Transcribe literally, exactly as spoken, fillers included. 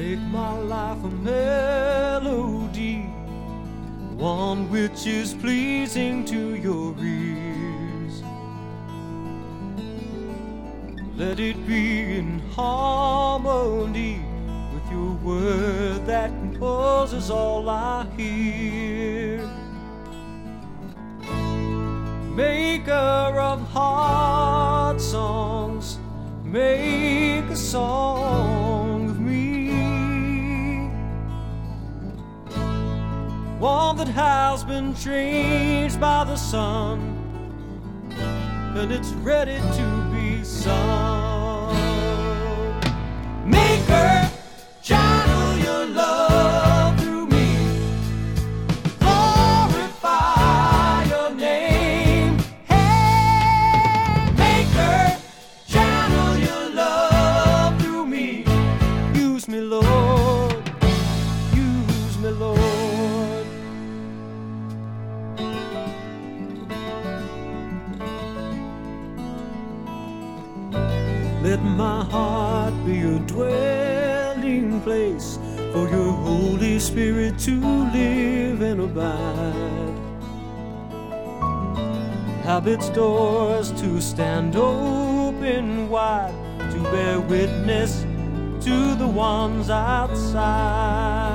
Make my life a melody, one which is pleasing to your ears. Let it be in harmony with your word that composes all I hear. Maker of heart songs, make a song of me, one that has been changed by the sun, and it's ready to be sung. Maker, channel your love through me, glorify your name. Hey, Maker, channel your love through me. Use me, Lord, use me, Lord. Let my heart be a dwelling place for your Holy Spirit to live and abide. Have its doors to stand open wide, to bear witness to the ones outside.